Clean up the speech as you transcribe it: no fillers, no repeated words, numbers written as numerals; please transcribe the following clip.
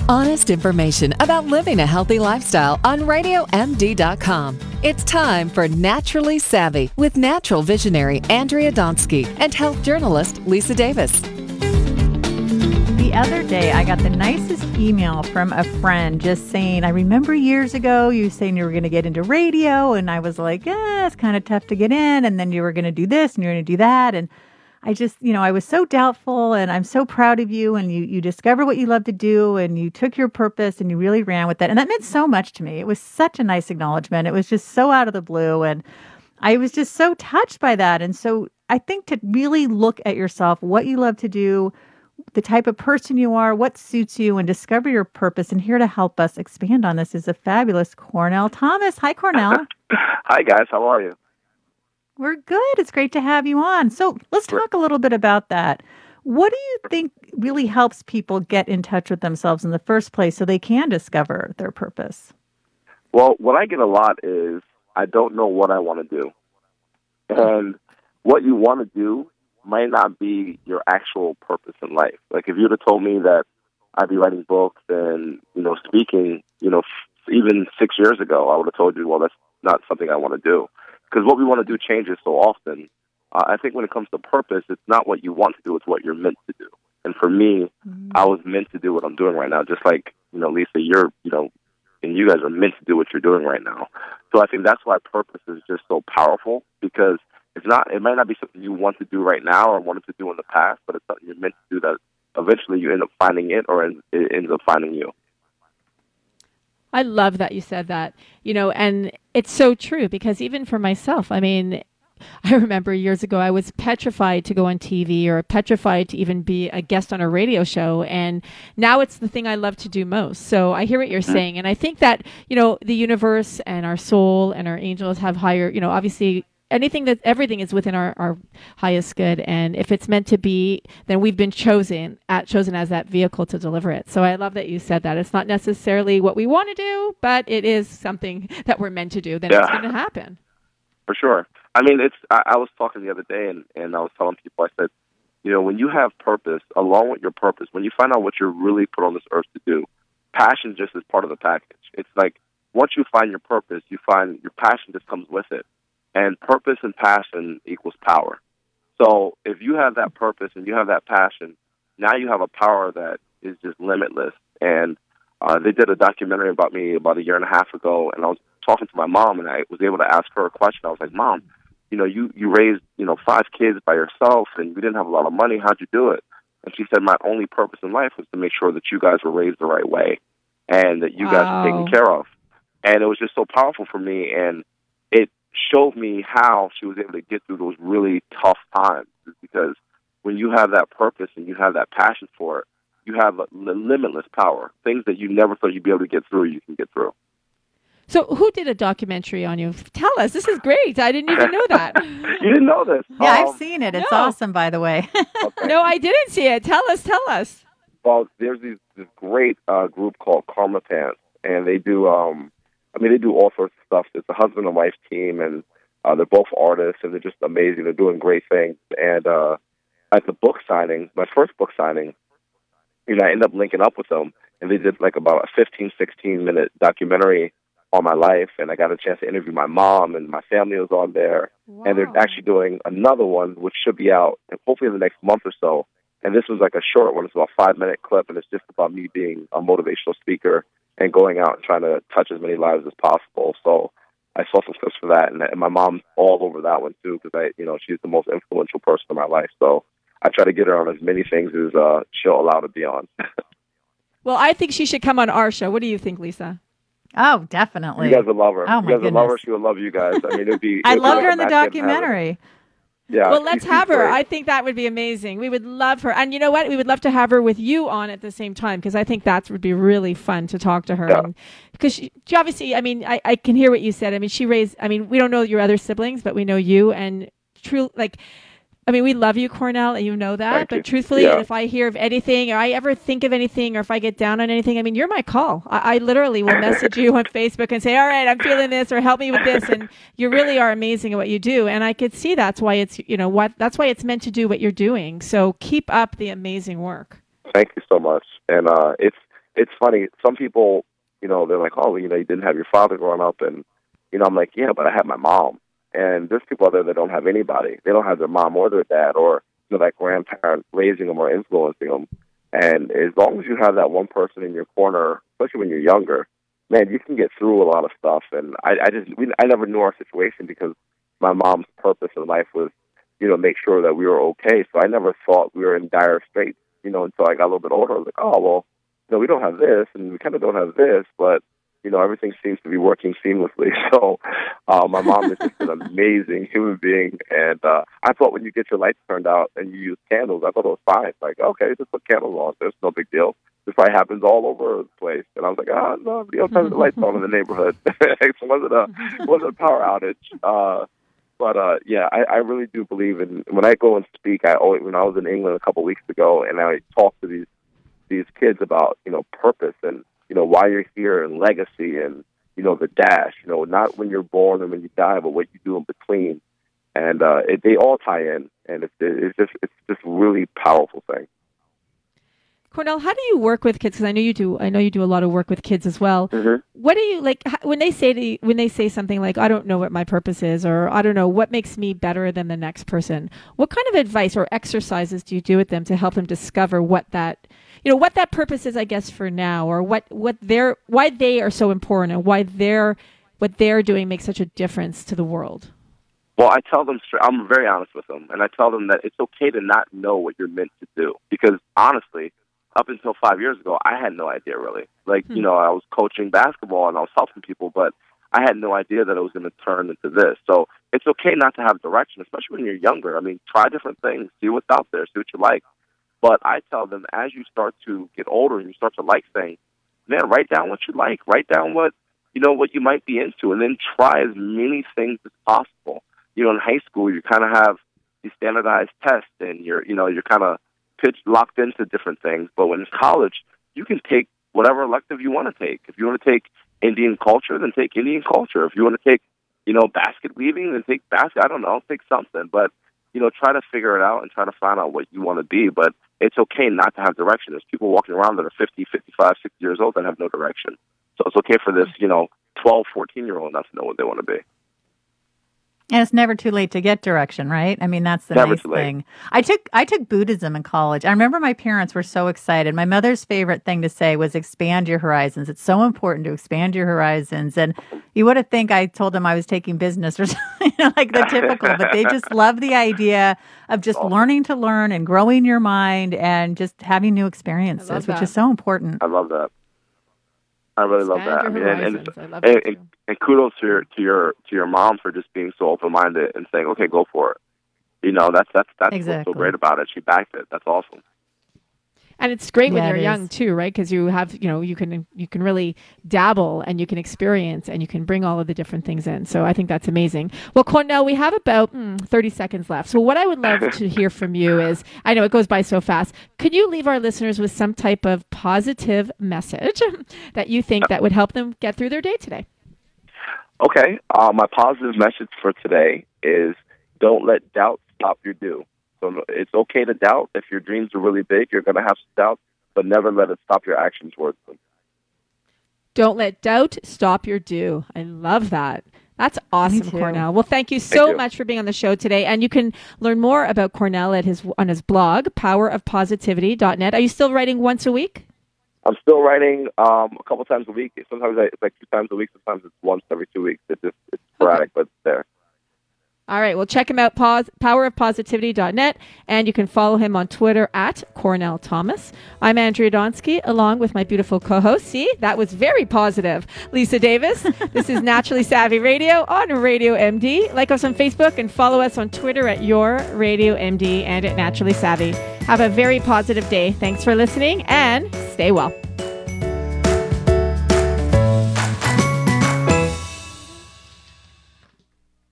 Honest information about living a healthy lifestyle on RadioMD.com. It's time for Naturally Savvy with natural visionary Andrea Donsky and health journalist Lisa Davis. The other day, I got the nicest email from a friend just saying, I remember years ago you saying you were going to get into radio, and I was like, it's kind of tough to get in, and then you were going to do this and you're going to do that, and I just, I was so doubtful, and I'm so proud of you, and you discovered what you love to do, and you took your purpose, and you really ran with that, and that meant so much to me. It was such a nice acknowledgement. It was just so out of the blue, and I was just so touched by that, and so I think to really look at yourself, what you love to do, the type of person you are, what suits you, and discover your purpose, and here to help us expand on this is a fabulous Cornell Thomas. Hi, Cornell. Hi, guys. How are you? We're good. It's great to have you on. So let's talk a little bit about that. What do you think really helps people get in touch with themselves in the first place so they can discover their purpose? Well, what I get a lot is I don't know what I want to do. And what you want to do might not be your actual purpose in life. Like if you'd have told me that I'd be writing books and, speaking, even 6 years ago, I would have told you, well, that's not something I want to do. Because what we want to do changes so often. I think when it comes to purpose, it's not what you want to do, it's what you're meant to do. And for me, I was meant to do what I'm doing right now. Just like, Lisa, you're, and you guys are meant to do what you're doing right now. So I think that's why purpose is just so powerful, because it might not be something you want to do right now or wanted to do in the past, but it's something you're meant to do that eventually you end up finding it or it ends up finding you. I love that you said that, and it's so true because even for myself, I remember years ago, I was petrified to go on TV or petrified to even be a guest on a radio show. And now it's the thing I love to do most. So I hear what you're saying. And I think that, the universe and our soul and our angels have higher, obviously everything is within our highest good. And if it's meant to be, then we've been chosen as that vehicle to deliver it. So I love that you said that. It's not necessarily what we want to do, but it is something that we're meant to do. Then it's going to happen. For sure. I was talking the other day and I was telling people, I said, when you have purpose, along with your purpose, when you find out what you're really put on this earth to do, passion just is part of the package. It's like once you find your purpose, you find your passion just comes with it. And purpose and passion equals power. So if you have that purpose and you have that passion, now you have a power that is just limitless. And they did a documentary about me about a year and a half ago, and I was talking to my mom, and I was able to ask her a question. I was like, Mom, you raised, 5 kids by yourself, and you didn't have a lot of money. How'd you do it? And she said, my only purpose in life was to make sure that you guys were raised the right way and that you guys were taken care of. And it was just so powerful for me, and it showed me how she was able to get through those really tough times, because when you have that purpose and you have that passion for it, you have a limitless power. Things that you never thought you'd be able to get through, you can get through. So who did a documentary on you? Tell us. This is great. I didn't even know that. You didn't know this? Yeah, I've seen it. It's awesome, by the way. Okay. No, I didn't see it. Tell us. Well, there's this great group called Karma Pants, and they do they do all sorts of stuff. It's a husband and wife team, and they're both artists, and they're just amazing. They're doing great things. And at the book signing, my first book signing, I ended up linking up with them, and they did like about a 15, 16-minute documentary on my life, and I got a chance to interview my mom, and my family was on there. Wow. And they're actually doing another one, which should be out hopefully in the next month or so. And this was like a short one. It's about a 5-minute clip, and it's just about me being a motivational speaker and going out and trying to touch as many lives as possible. So I saw some clips for that, and my mom's all over that one too, because she's the most influential person in my life. So I try to get her on as many things as she'll allow to be on. Well, I think she should come on our show. What do you think, Lisa? Oh, definitely. You guys would love her. Oh, my you guys goodness. would love her. She would love you guys. It'd be. I loved her like in the documentary. Yeah. Well, let's have her. Great. I think that would be amazing. We would love her. And you know what? We would love to have her with you on at the same time, because I think that would be really fun to talk to her. Yeah. Because she obviously, I can hear what you said. She raised, we don't know your other siblings, but we know you. And true, we love you, Cornell, and you know that. Thank but you. truthfully, Yeah. if I hear of anything or I ever think of anything or if I get down on anything, you're my call. I literally will message you on Facebook and say, all right, I'm feeling this, or help me with this. And you really are amazing at what you do. And I could see that's why it's, that's why it's meant to do what you're doing. So keep up the amazing work. Thank you so much. And it's funny. Some people, they're like, oh, you didn't have your father growing up. And, I'm like, yeah, but I had my mom. And there's people out there that don't have anybody. They don't have their mom or their dad or, that grandparent raising them or influencing them. And as long as you have that one person in your corner, especially when you're younger, man, you can get through a lot of stuff. And I never knew our situation because my mom's purpose in life was, make sure that we were okay. So I never thought we were in dire straits, until I got a little bit older. I was like, oh, well, we don't have this and we kind of don't have this, but, everything seems to be working seamlessly. So my mom is just an amazing human being. And I thought when you get your lights turned out and you use candles, I thought it was fine. Like, okay, just put candles on. There's no big deal. This probably happens all over the place. And I was like, no, nobody else has the lights on in the neighborhood. It wasn't a power outage. But yeah, I really do believe in, when I go and speak, when I was in England a couple of weeks ago and I talk to these kids about, purpose and, why you're here and legacy and, the dash, not when you're born and when you die, but what you do in between. And they all tie in. And it's just really powerful thing. Cornell, how do you work with kids? Because I know you do a lot of work with kids as well. Mm-hmm. What do you like when they say something like, I don't know what my purpose is, or I don't know what makes me better than the next person? What kind of advice or exercises do you do with them to help them discover what that purpose is, I guess, for now, or why they are so important and why what they're doing makes such a difference to the world? Well, I tell them straight, I'm very honest with them, and I tell them that it's okay to not know what you're meant to do, because honestly, up until 5 years ago, I had no idea, really. Like, I was coaching basketball and I was helping people, but I had no idea that it was going to turn into this. So it's okay not to have direction, especially when you're younger. I mean, try different things, see what's out there, see what you like. But I tell them, as you start to get older and you start to like things, man, write down what you like. Write down what you might be into, and then try as many things as possible. In high school, you kind of have these standardized tests, and you're kind of locked into different things. But when it's college, you can take whatever elective you want to take. If you want to take Indian culture, then take Indian culture. If you want to take, basket weaving, then take basket. I don't know, take something. But, try to figure it out and try to find out what you want to be. But it's okay not to have direction. There's people walking around that are 50, 55, 60 years old that have no direction. So it's okay for this, 12, 14-year-old not to know what they want to be. And it's never too late to get direction, right? I mean, that's the nice thing. I took Buddhism in college. I remember my parents were so excited. My mother's favorite thing to say was expand your horizons. It's so important to expand your horizons. And you would have think I told them I was taking business or something, like the typical, but they just love the idea of just learning to learn and growing your mind and just having new experiences, which is so important. I love that. I really love that. I mean, and kudos to your mom for just being so open minded and saying, "Okay, go for it." That's exactly what's so great about it. She backed it. That's awesome. And it's great when you're young too, right? Because you have, you can really dabble and you can experience and you can bring all of the different things in. So I think that's amazing. Well, Cornell, we have about 30 seconds left. So what I would love to hear from you is, I know it goes by so fast. Could you leave our listeners with some type of positive message that you think that would help them get through their day today? Okay. My positive message for today is don't let doubt stop your do. So it's okay to doubt. If your dreams are really big, you're going to have some doubt, but never let it stop your action towards them. Don't let doubt stop your do. I love that. That's awesome, Cornell. Well, thank you so much for being on the show today. And you can learn more about Cornell on his blog, powerofpositivity.net. Are you still writing once a week? I'm still writing a couple times a week. Sometimes it's like 2 times a week. Sometimes it's once every 2 weeks. It's sporadic, but it's there. All right. Well, check him out, powerofpositivity.net, and you can follow him on Twitter at Cornell Thomas. I'm Andrea Donsky, along with my beautiful co-host. See, that was very positive, Lisa Davis. This is Naturally Savvy Radio on Radio MD. Like us on Facebook and follow us on Twitter at Your Radio MD and at Naturally Savvy. Have a very positive day. Thanks for listening and stay well.